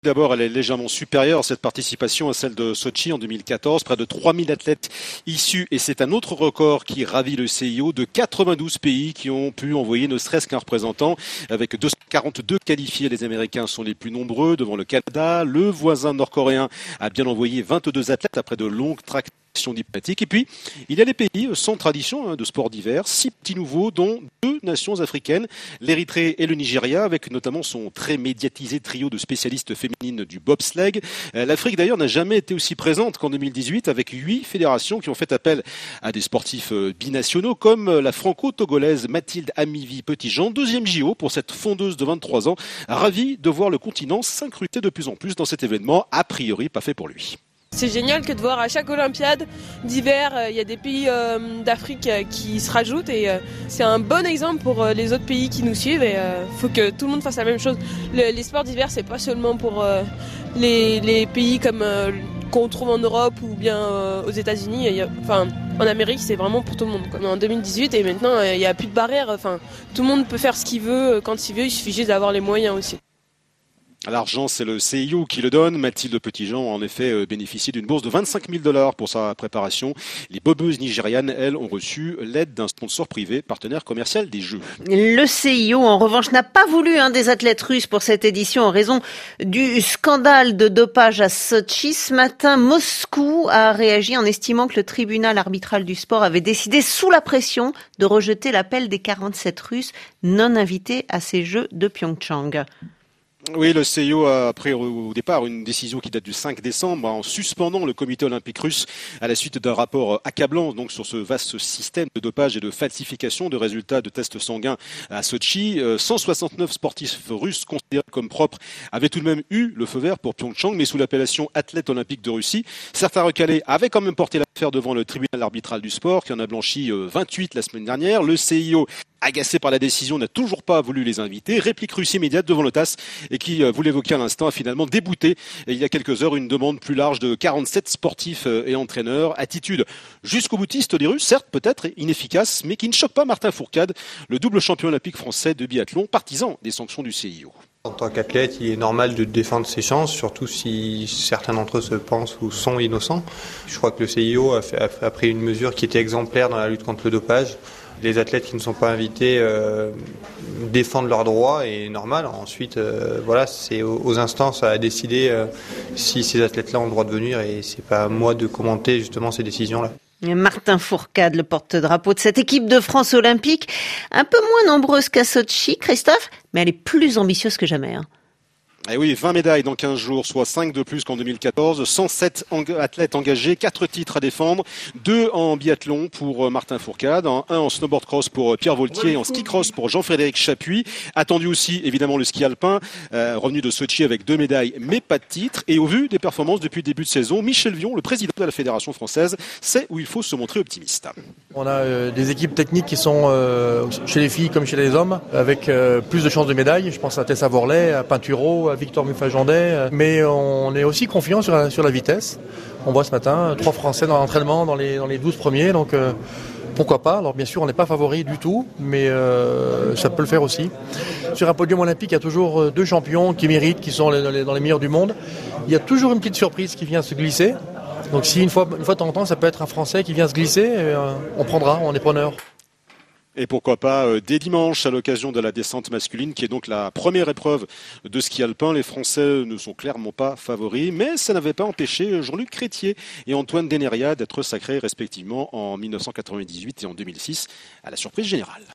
D'abord, elle est légèrement supérieure, cette participation, à celle de Sotchi en 2014. Près de 3000 athlètes issus, et c'est un autre record qui ravit le CIO, de 92 pays qui ont pu envoyer ne serait-ce qu'un représentant. Avec 242 qualifiés, les Américains sont les plus nombreux devant le Canada. Le voisin nord-coréen a bien envoyé 22 athlètes après de longues tractations diplomatiques. Et puis, il y a les pays sans tradition de sport d'hiver, 6 petits nouveaux, dont 2 nations africaines, l'Érythrée et le Nigeria, avec notamment son très médiatisé trio de spécialistes féminines du bobsleigh. L'Afrique d'ailleurs n'a jamais été aussi présente qu'en 2018, avec 8 fédérations qui ont fait appel à des sportifs binationaux, comme la franco-togolaise Mathilde Amivi Petitjean, deuxième JO pour cette fondeuse de 23 ans, ravie de voir le continent s'incruster de plus en plus dans cet événement, a priori pas fait pour lui. C'est génial que de voir à chaque Olympiade d'hiver, il y a des pays d'Afrique qui se rajoutent et c'est un bon exemple pour les autres pays qui nous suivent et faut que tout le monde fasse la même chose. Les sports d'hiver, c'est pas seulement pour les pays comme qu'on trouve en Europe ou bien aux États-Unis. Enfin, en Amérique, c'est vraiment pour tout le monde. On est en 2018 et maintenant, il n'y a plus de barrières. Enfin, tout le monde peut faire ce qu'il veut quand il veut. Il suffit juste d'avoir les moyens aussi. L'argent, c'est le CIO qui le donne. Mathilde Petitjean a en effet bénéficié d'une bourse de 25 000 $ pour sa préparation. Les bobeuses nigérianes, elles, ont reçu l'aide d'un sponsor privé, partenaire commercial des Jeux. Le CIO, en revanche, n'a pas voulu des athlètes russes pour cette édition en raison du scandale de dopage à Sotchi. Ce matin, Moscou a réagi en estimant que le tribunal arbitral du sport avait décidé, sous la pression, de rejeter l'appel des 47 Russes non invités à ces Jeux de Pyeongchang. Oui, le CIO a pris au départ une décision qui date du 5 décembre en suspendant le comité olympique russe à la suite d'un rapport accablant donc sur ce vaste système de dopage et de falsification de résultats de tests sanguins à Sotchi. 169 sportifs russes considérés comme propres avaient tout de même eu le feu vert pour Pyeongchang, mais sous l'appellation athlète olympique de Russie. Certains recalés avaient quand même porté l'affaire devant le tribunal arbitral du sport qui en a blanchi 28 la semaine dernière. Le CIO, agacé par la décision, n'a toujours pas voulu les inviter. Réplique russe immédiate devant le TASS et qui, vous l'évoquiez à l'instant, a finalement débouté il y a quelques heures une demande plus large de 47 sportifs et entraîneurs. Attitude jusqu'au boutiste des Russes, certes peut-être inefficace, mais qui ne choque pas Martin Fourcade, le double champion olympique français de biathlon, partisan des sanctions du CIO. En tant qu'athlète, il est normal de défendre ses chances, surtout si certains d'entre eux se pensent ou sont innocents. Je crois que le CIO a pris une mesure qui était exemplaire dans la lutte contre le dopage. Les athlètes qui ne sont pas invités défendent leurs droits et normal. Ensuite, voilà, c'est aux instances à décider si ces athlètes-là ont le droit de venir et c'est pas à moi de commenter justement ces décisions-là. Martin Fourcade, le porte-drapeau de cette équipe de France olympique, un peu moins nombreuse qu'à Sotchi, Christophe, mais elle est plus ambitieuse que jamais. Et oui, 20 médailles dans 15 jours, soit 5 de plus qu'en 2014, 107 athlètes engagés, 4 titres à défendre, 2 en biathlon pour Martin Fourcade, 1 en snowboard cross pour Pierre Voltier et en ski cross pour Jean-Frédéric Chapuis. Attendu aussi évidemment le ski alpin, revenu de Sotchi avec 2 médailles mais pas de titre. Et au vu des performances depuis le début de saison, Michel Vion, le président de la Fédération française, sait où il faut se montrer optimiste. On a des équipes techniques qui sont chez les filles comme chez les hommes, avec plus de chances de médailles. Je pense à Tessa Worley, à Pinturo, à Victor Muffajandet, mais on est aussi confiant sur la vitesse. On voit ce matin 3 Français dans l'entraînement dans les 12 premiers, donc pourquoi pas. Alors bien sûr on n'est pas favori du tout, mais ça peut le faire aussi. Sur un podium olympique, il y a toujours 2 champions qui méritent, qui sont dans les meilleurs du monde. Il y a toujours une petite surprise qui vient se glisser. Donc si une fois de temps en temps ça peut être un Français qui vient se glisser, on prendra, on est preneur. Et pourquoi pas dès dimanche, à l'occasion de la descente masculine, qui est donc la première épreuve de ski alpin. Les Français ne sont clairement pas favoris, mais ça n'avait pas empêché Jean-Luc Crétier et Antoine Deneria d'être sacrés respectivement en 1998 et en 2006 à la surprise générale.